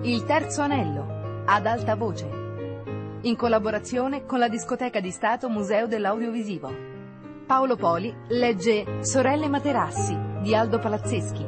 Il terzo anello, ad alta voce, in collaborazione con la Discoteca di Stato Museo dell'Audiovisivo. Paolo Poli legge Sorelle Materassi di Aldo Palazzeschi.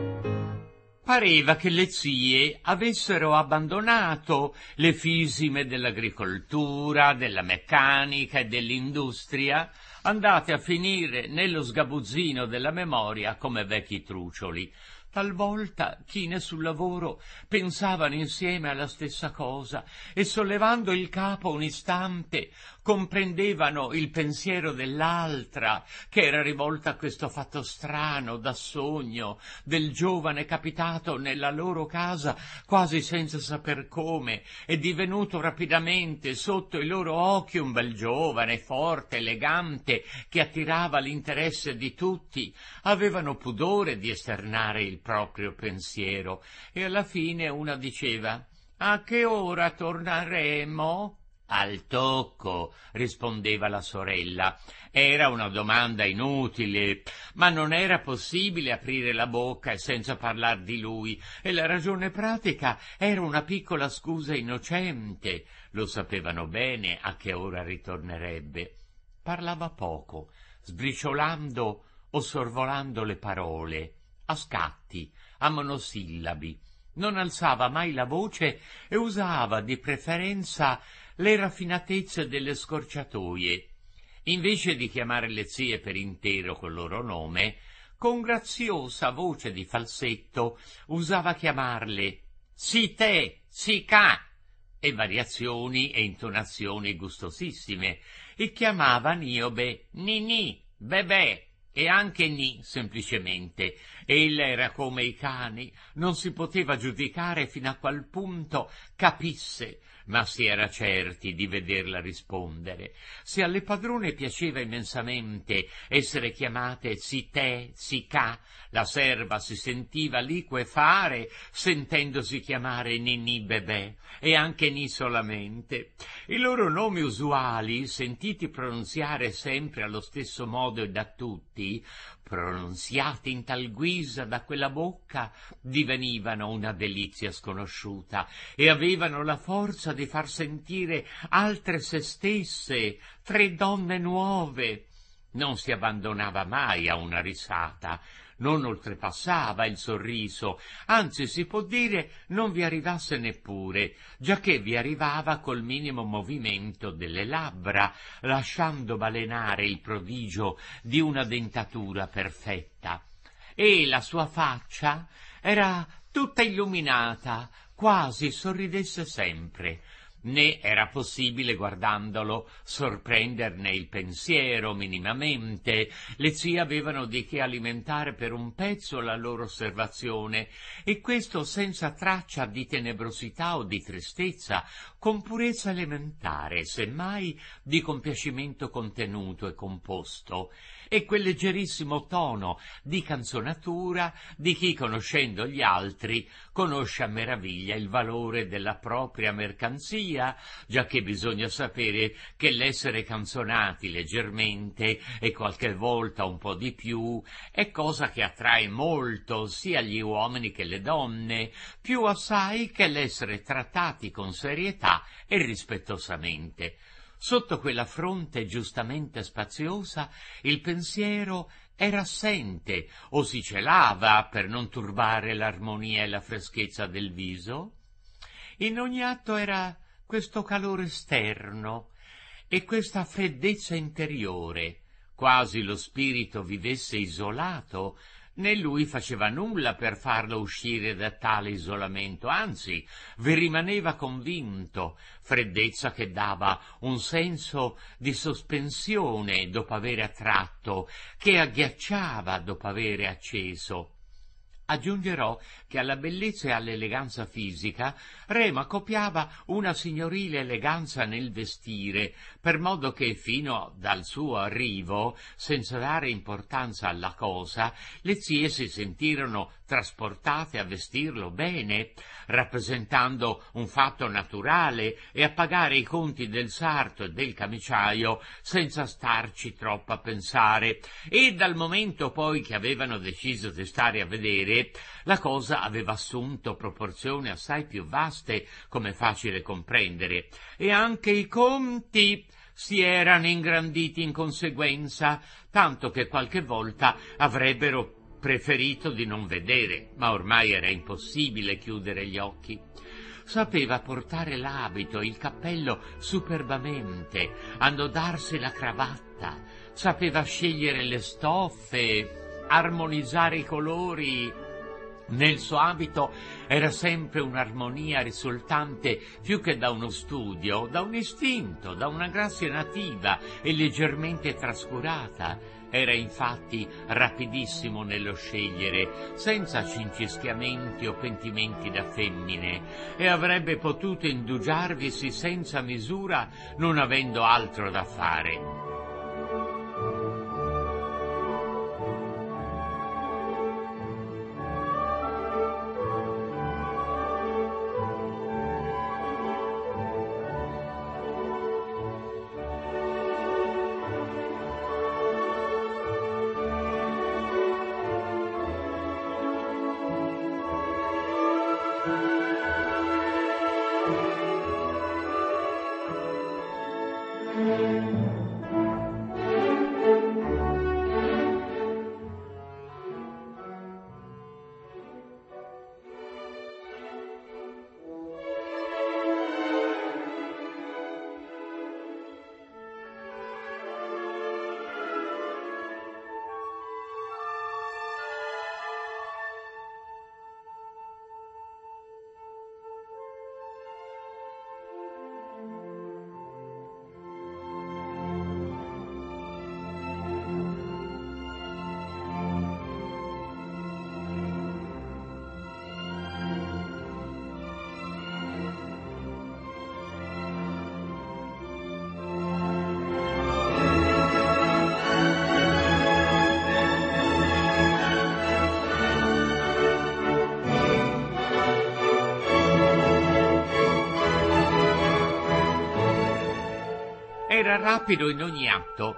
Pareva che le zie avessero abbandonato le fisime dell'agricoltura, della meccanica e dell'industria, andate a finire nello sgabuzzino della memoria come vecchi trucioli. Talvolta, chine sul lavoro, pensavano insieme alla stessa cosa e, sollevando il capo un istante, comprendevano il pensiero dell'altra, che era rivolta a questo fatto strano da sogno del giovane capitato nella loro casa quasi senza saper come, e divenuto rapidamente sotto i loro occhi un bel giovane, forte, elegante, che attirava l'interesse di tutti. Avevano pudore di esternare il proprio pensiero e alla fine una diceva: «A che ora torneremo?» «Al tocco», rispondeva la sorella. Era una domanda inutile, ma non era possibile aprire la bocca senza parlar di lui, e la ragione pratica era una piccola scusa innocente. Lo sapevano bene a che ora ritornerebbe. Parlava poco, sbriciolando o sorvolando le parole, a scatti, a monosillabi. Non alzava mai la voce e usava di preferenza le raffinatezze delle scorciatoie. Invece di chiamare le zie per intero col loro nome, con graziosa voce di falsetto usava chiamarle «si te», «si ca», e variazioni e intonazioni gustosissime, e chiamava Niobe «Ninì», «bebè», e anche Ni semplicemente. Ella era come i cani, non si poteva giudicare fino a qual punto capisse, ma si era certi di vederla rispondere. Se alle padrone piaceva immensamente essere chiamate si te, si ca, la serva si sentiva liquefare sentendosi chiamare Ninì bebè, e anche Ni solamente. I loro nomi usuali, sentiti pronunziare sempre allo stesso modo e da tutti, pronunziati in tal guisa da quella bocca, divenivano una delizia sconosciuta e avevano la forza di far sentire altre se stesse, tre donne nuove. Non si abbandonava mai a una risata, non oltrepassava il sorriso, anzi si può dire non vi arrivasse neppure, giacché vi arrivava col minimo movimento delle labbra, lasciando balenare il prodigio di una dentatura perfetta. E la sua faccia era tutta illuminata, quasi sorridesse sempre. Né era possibile, guardandolo, sorprenderne il pensiero minimamente. Le zie avevano di che alimentare per un pezzo la loro osservazione, e questo senza traccia di tenebrosità o di tristezza, con purezza elementare, semmai di compiacimento contenuto e composto, e quel leggerissimo tono di canzonatura di chi, conoscendo gli altri, conosce a meraviglia il valore della propria mercanzia, giacché bisogna sapere che l'essere canzonati leggermente e qualche volta un po' di più è cosa che attrae molto sia gli uomini che le donne, più assai che l'essere trattati con serietà e rispettosamente. Sotto quella fronte giustamente spaziosa il pensiero era assente o si celava per non turbare l'armonia e la freschezza del viso. In ogni atto era questo calore esterno e questa freddezza interiore, quasi lo spirito vivesse isolato. Né lui faceva nulla per farlo uscire da tale isolamento, anzi, vi rimaneva convinto, freddezza che dava un senso di sospensione dopo avere attratto, che agghiacciava dopo avere acceso. Aggiungerò che alla bellezza e all'eleganza fisica Rema copiava una signorile eleganza nel vestire, per modo che fino dal suo arrivo, senza dare importanza alla cosa, le zie si sentirono trasportate a vestirlo bene, rappresentando un fatto naturale, e a pagare i conti del sarto e del camiciaio senza starci troppo a pensare. E dal momento poi che avevano deciso di stare a vedere, Invece la cosa aveva assunto proporzioni assai più vaste, come è facile comprendere, e anche i conti si erano ingranditi in conseguenza, tanto che qualche volta avrebbero preferito di non vedere, ma ormai era impossibile chiudere gli occhi. Sapeva portare l'abito e il cappello superbamente, annodarsi la cravatta, sapeva scegliere le stoffe, armonizzare i colori. Nel suo abito era sempre un'armonia risultante più che da uno studio, da un istinto, da una grazia nativa e leggermente trascurata. Era infatti rapidissimo nello scegliere, senza cincischiamenti o pentimenti da femmine, e avrebbe potuto indugiarvisi senza misura, non avendo altro da fare. Era rapido in ogni atto,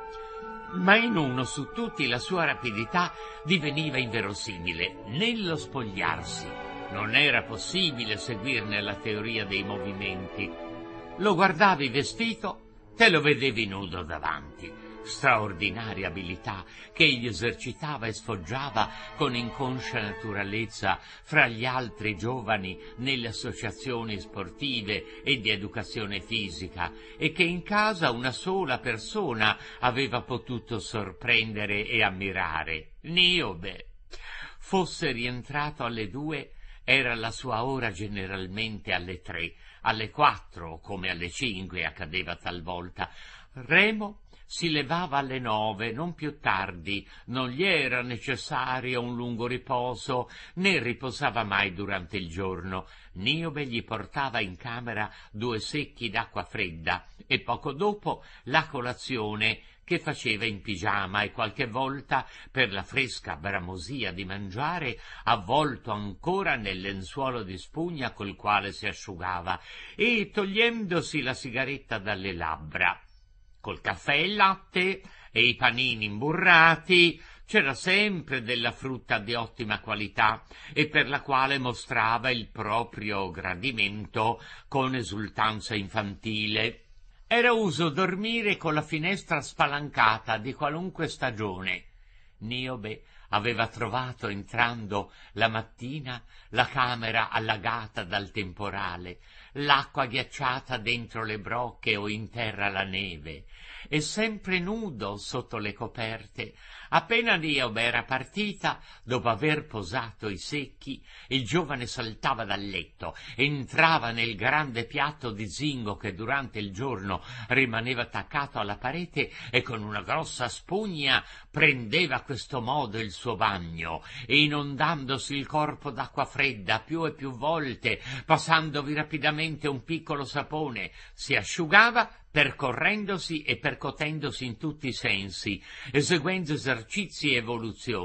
ma in uno su tutti la sua rapidità diveniva inverosimile. Nello spogliarsi non era possibile seguirne la teoria dei movimenti. Lo guardavi vestito, te lo vedevi nudo davanti. Straordinaria abilità che egli esercitava e sfoggiava con inconscia naturalezza fra gli altri giovani nelle associazioni sportive e di educazione fisica, e che in casa una sola persona aveva potuto sorprendere e ammirare: Niobe. Fosse rientrato alle 2, era la sua ora generalmente alle 3, alle 4 come alle 5 accadeva talvolta. Remo si levava alle 9, non più tardi, non gli era necessario un lungo riposo, né riposava mai durante il giorno. Niobe gli portava in camera 2 secchi d'acqua fredda e poco dopo la colazione, che faceva in pigiama, e qualche volta, per la fresca bramosia di mangiare, avvolto ancora nel lenzuolo di spugna col quale si asciugava, e togliendosi la sigaretta dalle labbra. Col caffè e il latte e i panini imburrati c'era sempre della frutta di ottima qualità e per la quale mostrava il proprio gradimento con esultanza infantile. Era uso dormire con la finestra spalancata di qualunque stagione. Niobe aveva trovato, entrando la mattina, la camera allagata dal temporale, l'acqua ghiacciata dentro le brocche o in terra la neve, e sempre nudo sotto le coperte. Appena Niobe era partita, dopo aver posato i secchi, il giovane saltava dal letto, entrava nel grande piatto di zingo che durante il giorno rimaneva attaccato alla parete e con una grossa spugna prendeva a questo modo il suo bagno, e inondandosi il corpo d'acqua fredda più e più volte, passandovi rapidamente un piccolo sapone, si asciugava percorrendosi e percotendosi in tutti i sensi, eseguendo esercizi e evoluzioni,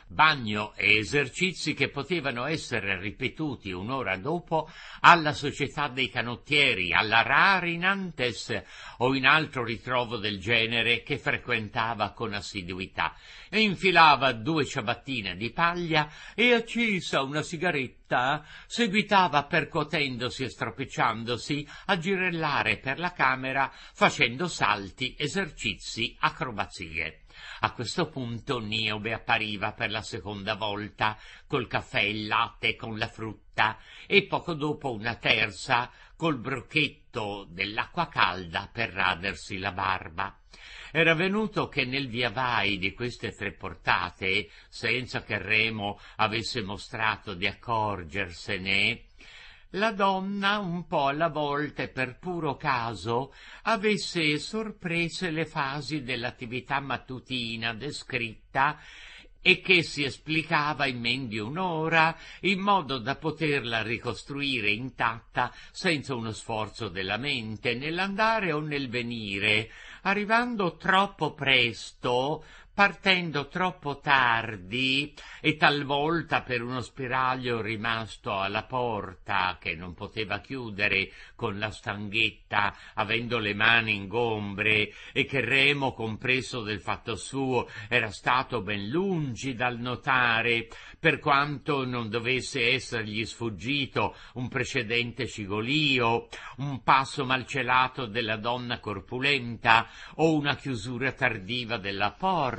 bagno e esercizi che potevano essere ripetuti un'ora dopo alla Società dei Canottieri, alla Rari Nantes o in altro ritrovo del genere che frequentava con assiduità, e infilava 2 ciabattine di paglia e, accesa una sigaretta, seguitava percuotendosi e stropicciandosi a girellare per la camera facendo salti, esercizi, acrobazie. A questo punto Niobe appariva per la seconda volta col caffè e il latte con la frutta e poco dopo una terza col brocchetto dell'acqua calda per radersi la barba. Era venuto che nel via vai di queste 3 portate, senza che Remo avesse mostrato di accorgersene, la donna, un po' alla volta e per puro caso, avesse sorprese le fasi dell'attività mattutina descritta e che si esplicava in men di un'ora, in modo da poterla ricostruire intatta senza uno sforzo della mente, nell'andare o nel venire, arrivando troppo presto, partendo troppo tardi e talvolta per uno spiraglio rimasto alla porta che non poteva chiudere con la stanghetta, avendo le mani ingombre, e che Remo, compreso del fatto suo, era stato ben lungi dal notare, per quanto non dovesse essergli sfuggito un precedente cigolio, un passo malcelato della donna corpulenta o una chiusura tardiva della porta.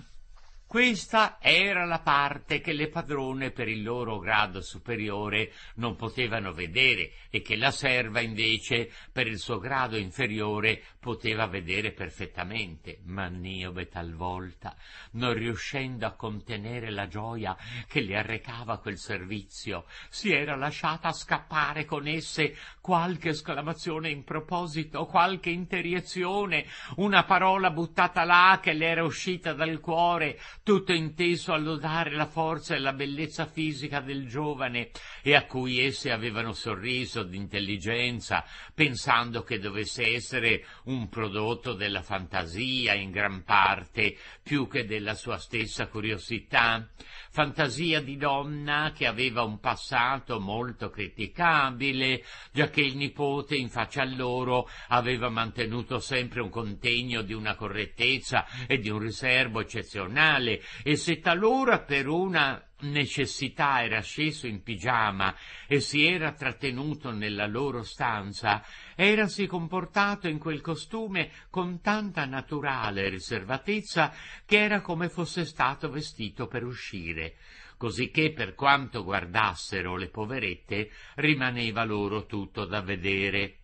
Questa era la parte che le padrone per il loro grado superiore non potevano vedere e che la serva invece per il suo grado inferiore poteva vedere perfettamente. Ma Niobe talvolta, non riuscendo a contenere la gioia che le arrecava quel servizio, si era lasciata scappare con esse qualche esclamazione in proposito, qualche interiezione, una parola buttata là che le era uscita dal cuore, tutto inteso a lodare la forza e la bellezza fisica del giovane, e a cui esse avevano sorriso d'intelligenza, pensando che dovesse essere un prodotto della fantasia in gran parte, più che della sua stessa curiosità. Fantasia di donna che aveva un passato molto criticabile, giacché il nipote in faccia a loro aveva mantenuto sempre un contegno di una correttezza e di un riserbo eccezionale, e se talora per una necessità era sceso in pigiama e si era trattenuto nella loro stanza, erasi comportato in quel costume con tanta naturale riservatezza che era come fosse stato vestito per uscire, cosicché per quanto guardassero le poverette rimaneva loro tutto da vedere.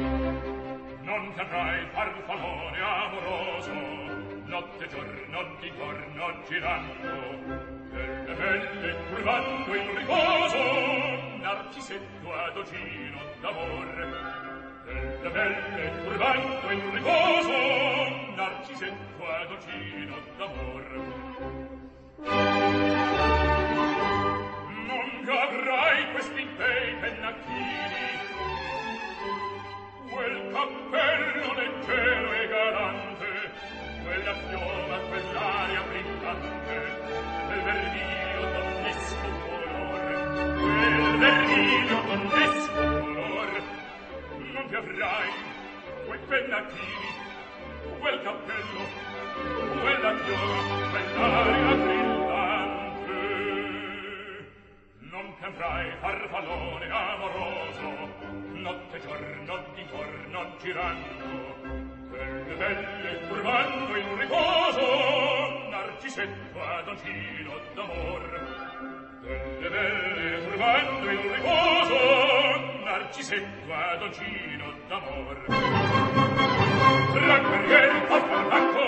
Non caprai farfallone amoroso, notte giorno di torno girando, per le belle curvando in riposo, narcisetto adocino d'amor. Per le belle curvando in riposo, narcisetto adocino d'amor. Non avrai questi bei pennacchini, quel cappello leggero e galante, quella fiora, quell'aria brillante, quel vermiglio donnesco color, quel vermiglio donnesco color. Non ti avrai quei pennacchini, quel cappello, quella fiora, quell'aria brillante. Non ti avrai farfallone amoroso, notte giorno d'intorno girando, per le belle curvando in riposo, narcisetto adocino d'amor. Per le belle curvando in riposo, narcisetto adocino d'amor. Gran carriere porta al bacco,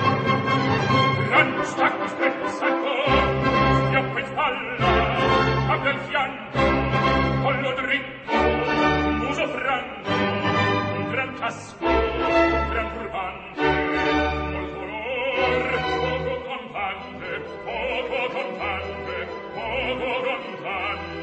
gran stacco stretto il sacco, schioppa in spalla, capo al fianco, collo dritto, muso franco, un gran casco, un gran turbante, col color poco contante, poco contante, poco contante.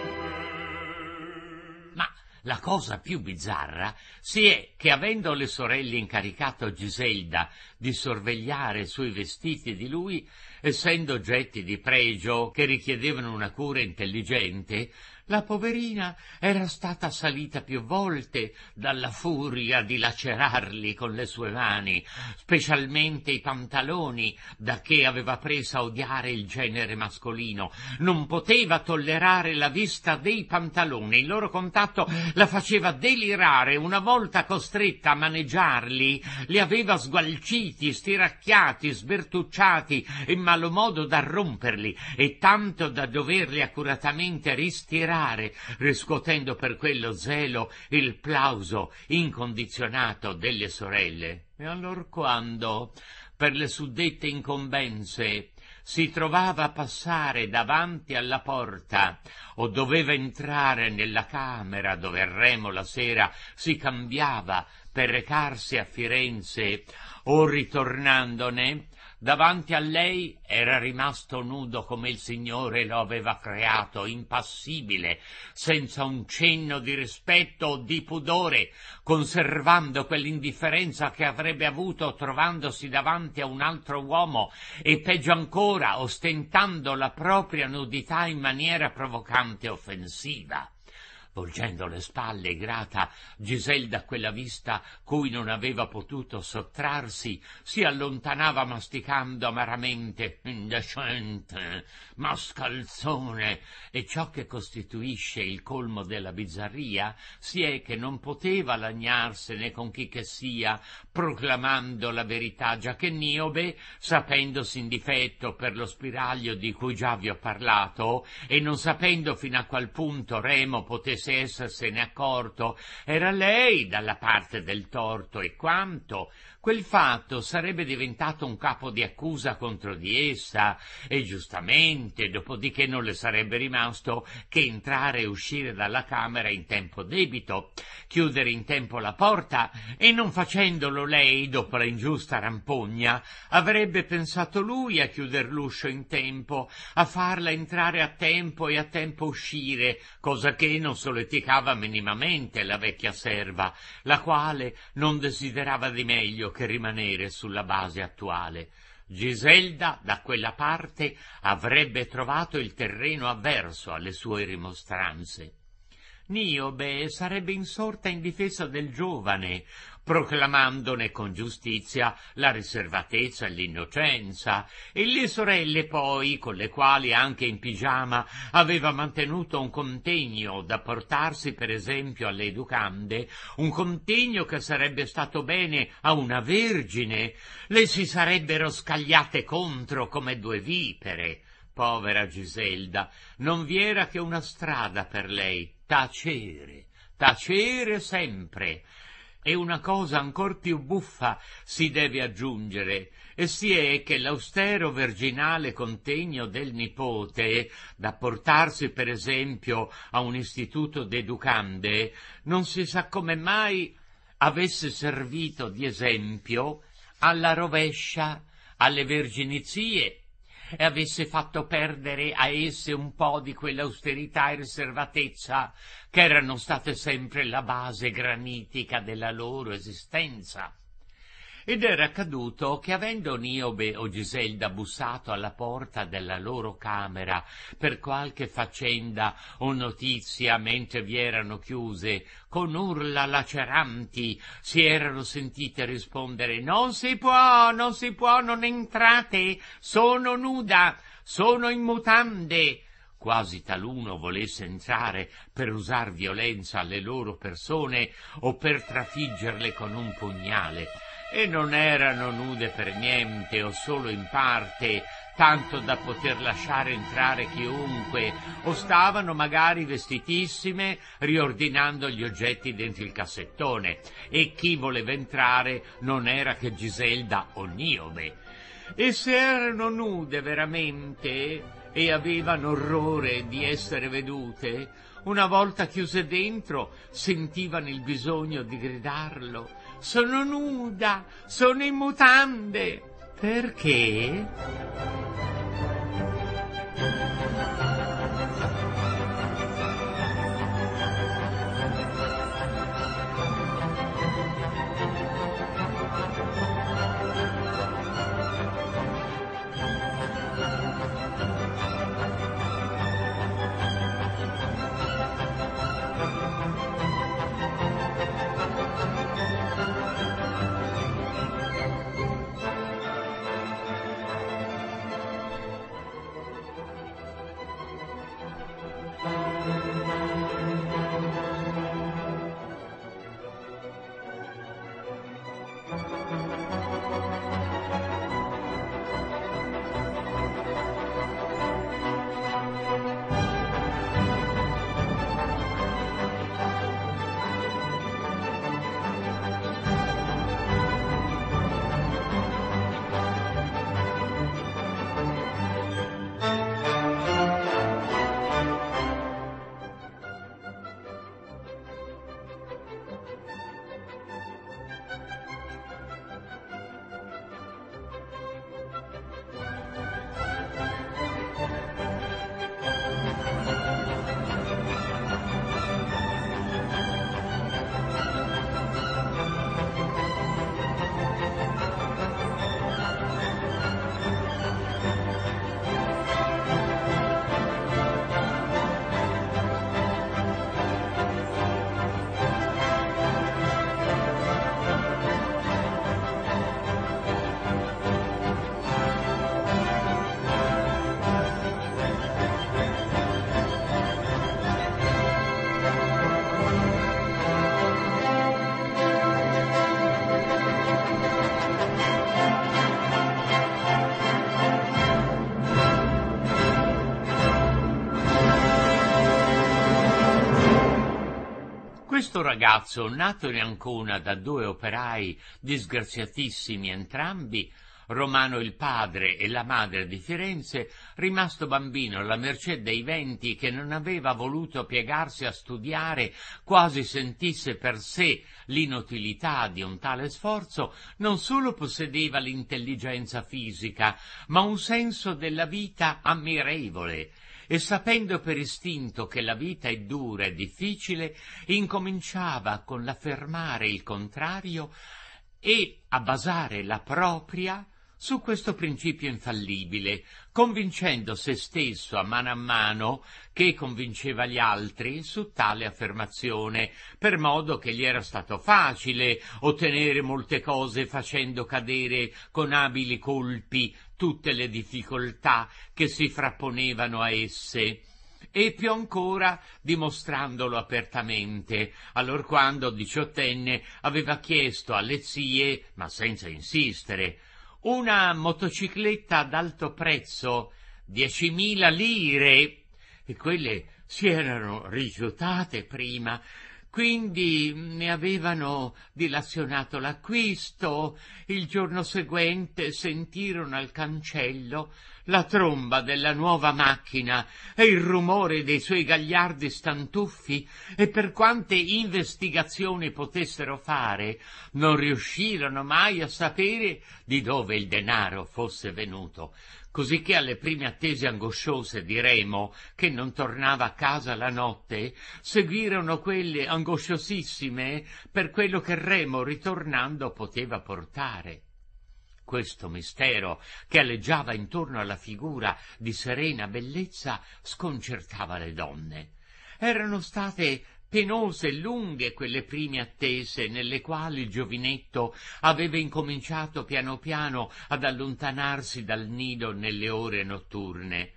Ma la cosa più bizzarra si è che, avendo le sorelle incaricato Giselda di sorvegliare sui vestiti di lui, essendo oggetti di pregio che richiedevano una cura intelligente, la poverina era stata assalita più volte dalla furia di lacerarli con le sue mani, specialmente i pantaloni, da che aveva preso a odiare il genere mascolino. Non poteva tollerare la vista dei pantaloni, il loro contatto la faceva delirare. Una volta costretta a maneggiarli, li aveva sgualciti, stiracchiati, sbertucciati, in malo modo da romperli, e tanto da doverli accuratamente ristirare, riscuotendo per quello zelo il plauso incondizionato delle sorelle. E allorquando, per le suddette incombenze, si trovava a passare davanti alla porta o doveva entrare nella camera dove a Remo la sera si cambiava per recarsi a Firenze o ritornandone, davanti a lei era rimasto nudo come il Signore lo aveva creato, impassibile, senza un cenno di rispetto o di pudore, conservando quell'indifferenza che avrebbe avuto trovandosi davanti a un altro uomo, e peggio ancora ostentando la propria nudità in maniera provocante e offensiva. Volgendo le spalle, grata, Giselda a quella vista cui non aveva potuto sottrarsi, si allontanava masticando amaramente: indecente, mascalzone. E ciò che costituisce il colmo della bizzarria si è che non poteva lagnarsene con chi che sia, proclamando la verità, giacché Niobe, sapendosi in difetto per lo spiraglio di cui già vi ho parlato, e non sapendo fino a qual punto Remo potesse essersene accorto, era lei dalla parte del torto, e quanto quel fatto sarebbe diventato un capo di accusa contro di essa, e giustamente, dopodiché non le sarebbe rimasto che entrare e uscire dalla camera in tempo debito, chiudere in tempo la porta, e non facendolo lei, dopo la ingiusta rampogna, avrebbe pensato lui a chiuder l'uscio in tempo, a farla entrare a tempo e a tempo uscire, cosa che non solleticava minimamente la vecchia serva, la quale non desiderava di meglio che rimanere sulla base attuale. Giselda, da quella parte, avrebbe trovato il terreno avverso alle sue rimostranze. Niobe sarebbe insorta in difesa del giovane, proclamandone con giustizia la riservatezza e l'innocenza, e le sorelle poi, con le quali anche in pigiama aveva mantenuto un contegno da portarsi per esempio alle educande, un contegno che sarebbe stato bene a una vergine, le si sarebbero scagliate contro come due vipere. Povera Giselda, non vi era che una strada per lei: tacere, tacere sempre. E una cosa ancor più buffa si deve aggiungere, e si è che l'austero virginale contegno del nipote, da portarsi per esempio a un istituto d'educande, non si sa come mai avesse servito di esempio alla rovescia alle verginizie, e avesse fatto perdere a esse un po' di quell'austerità e riservatezza che erano state sempre la base granitica della loro esistenza. Ed era accaduto che, avendo Niobe o Giselda bussato alla porta della loro camera per qualche faccenda o notizia mentre vi erano chiuse, con urla laceranti si erano sentite rispondere: non si può, non entrate, sono nuda, sono in mutande. Quasi taluno volesse entrare per usar violenza alle loro persone o per trafiggerle con un pugnale. E non erano nude per niente o solo in parte, tanto da poter lasciare entrare chiunque, o stavano magari vestitissime riordinando gli oggetti dentro il cassettone, e chi voleva entrare non era che Giselda o Niobe. E se erano nude veramente e avevano orrore di essere vedute, una volta chiuse dentro sentivano il bisogno di gridarlo: sono nuda, sono in mutande. Perché? Questo ragazzo, nato in Ancona da 2 operai disgraziatissimi entrambi, Romano il padre e la madre di Firenze, rimasto bambino alla mercé dei venti, che non aveva voluto piegarsi a studiare, quasi sentisse per sé l'inutilità di un tale sforzo, non solo possedeva l'intelligenza fisica, ma un senso della vita ammirevole, e sapendo per istinto che la vita è dura e difficile, incominciava con l'affermare il contrario e a basare la propria su questo principio infallibile, convincendo se stesso a mano che convinceva gli altri su tale affermazione, per modo che gli era stato facile ottenere molte cose facendo cadere con abili colpi tutte le difficoltà che si frapponevano a esse, e più ancora dimostrandolo apertamente, allorquando diciottenne aveva chiesto alle zie, ma senza insistere, una motocicletta ad alto prezzo, 10.000 lire, e quelle si erano rifiutate prima, quindi ne avevano dilazionato l'acquisto. Il giorno seguente sentirono al cancello la tromba della nuova macchina e il rumore dei suoi gagliardi stantuffi, e per quante investigazioni potessero fare, non riuscirono mai a sapere di dove il denaro fosse venuto. Cosicché alle prime attese angosciose di Remo, che non tornava a casa la notte, seguirono quelle angosciosissime per quello che Remo, ritornando, poteva portare. Questo mistero, che aleggiava intorno alla figura di serena bellezza, sconcertava le donne. Erano state penose e lunghe quelle prime attese, nelle quali il giovinetto aveva incominciato piano piano ad allontanarsi dal nido nelle ore notturne.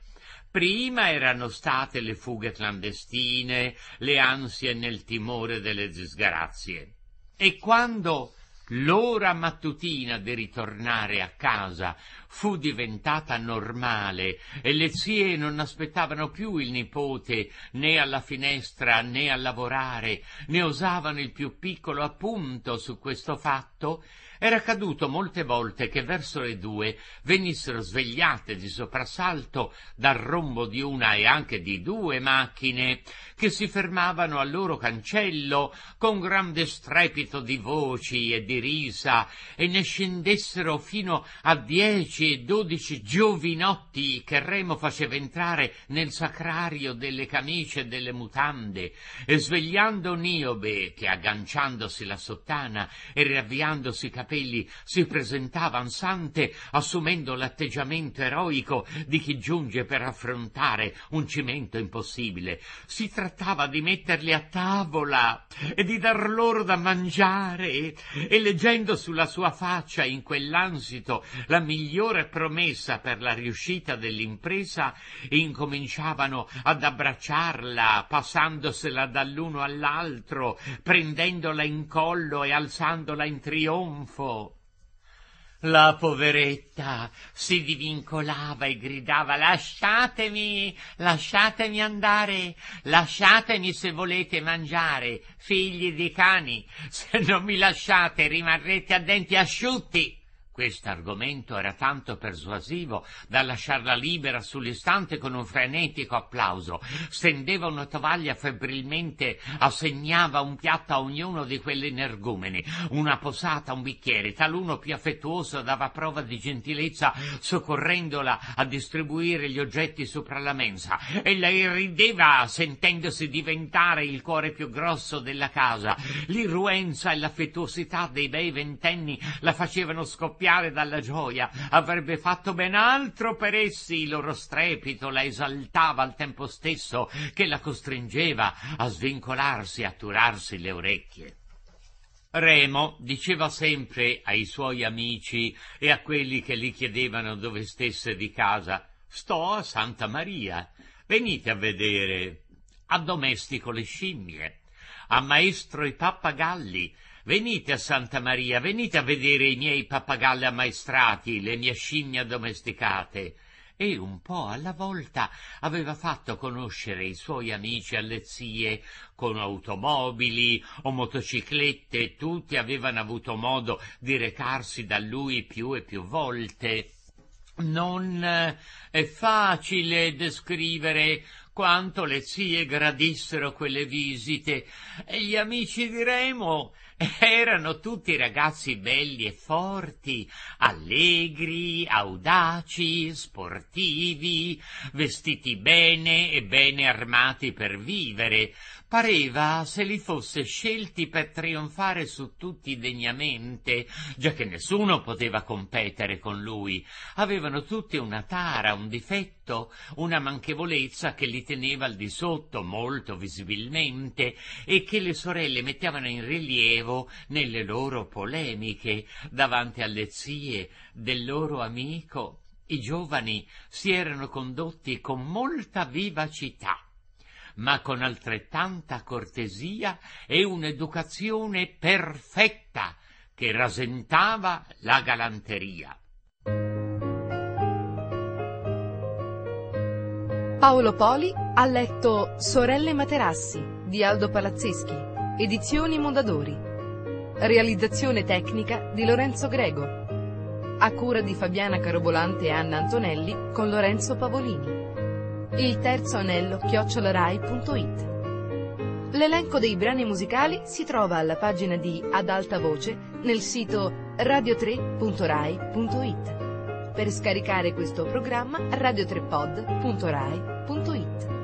Prima erano state le fughe clandestine, le ansie nel timore delle disgrazie. E quando l'ora mattutina di ritornare a casa fu diventata normale e le zie non aspettavano più il nipote né alla finestra né a lavorare, né osavano il più piccolo appunto su questo fatto, era accaduto molte volte che verso le 2 venissero svegliate di soprassalto dal rombo di una e anche di 2 macchine che si fermavano al loro cancello con grande strepito di voci e di risa, e ne scendessero fino a 10 e 12 giovinotti che Remo faceva entrare nel sacrario delle camicie e delle mutande, e svegliando Niobe, che agganciandosi la sottana e riavviandosi i capelli si presentava ansante, assumendo l'atteggiamento eroico di chi giunge per affrontare un cimento impossibile. Si trattava di metterli a tavola e di dar loro da mangiare, e leggendo sulla sua faccia in quell'ansito la migliore promessa per la riuscita dell'impresa, incominciavano ad abbracciarla, passandosela dall'uno all'altro, prendendola in collo e alzandola in trionfo. La poveretta si divincolava e gridava: lasciatemi andare, lasciatemi se volete mangiare, figli di cani, se non mi lasciate rimarrete a denti asciutti. Quest'argomento era tanto persuasivo da lasciarla libera sull'istante con un frenetico applauso. Stendeva una tovaglia febbrilmente, assegnava un piatto a ognuno di quegli energumeni, una posata, un bicchiere. Taluno più affettuoso dava prova di gentilezza soccorrendola a distribuire gli oggetti sopra la mensa, e lei rideva sentendosi diventare il cuore più grosso della casa. L'irruenza e l'affettuosità dei bei ventenni la facevano scoppiare dalla gioia. Avrebbe fatto ben altro per essi, il loro strepito la esaltava al tempo stesso che la costringeva a svincolarsi e a turarsi le orecchie. Remo diceva sempre ai suoi amici e a quelli che gli chiedevano dove stesse di casa: sto a Santa Maria, venite a vedere, addomestico le scimmie, ammaestro i pappagalli. Venite a Santa Maria, venite a vedere i miei pappagalli ammaestrati, le mie scimmie addomesticate. e un po' alla volta aveva fatto conoscere i suoi amici alle zie con automobili o motociclette. Tutti avevano avuto modo di recarsi da lui più e più volte. Non è facile descrivere quanto le zie gradissero quelle visite, e gli amici di Remo erano tutti ragazzi belli e forti, allegri, audaci, sportivi, vestiti bene e bene armati per vivere. Pareva se li fosse scelti per trionfare su tutti degnamente, già che nessuno poteva competere con lui. Avevano tutti una tara, un difetto, una manchevolezza che li teneva al di sotto molto visibilmente e che le sorelle mettevano in rilievo nelle loro polemiche davanti alle zie del loro amico. I giovani si erano condotti con molta vivacità, ma con altrettanta cortesia e un'educazione perfetta che rasentava la galanteria. Paolo Poli ha letto Sorelle Materassi di Aldo Palazzeschi, edizioni Mondadori. Realizzazione tecnica di Lorenzo Grego, a cura di Fabiana Carobolante e Anna Antonelli con Lorenzo Pavolini. Il terzo anello @rai.it. L'elenco dei brani musicali si trova alla pagina di Ad Alta Voce nel sito radio3.rai.it. Per scaricare questo programma radio3pod.rai.it.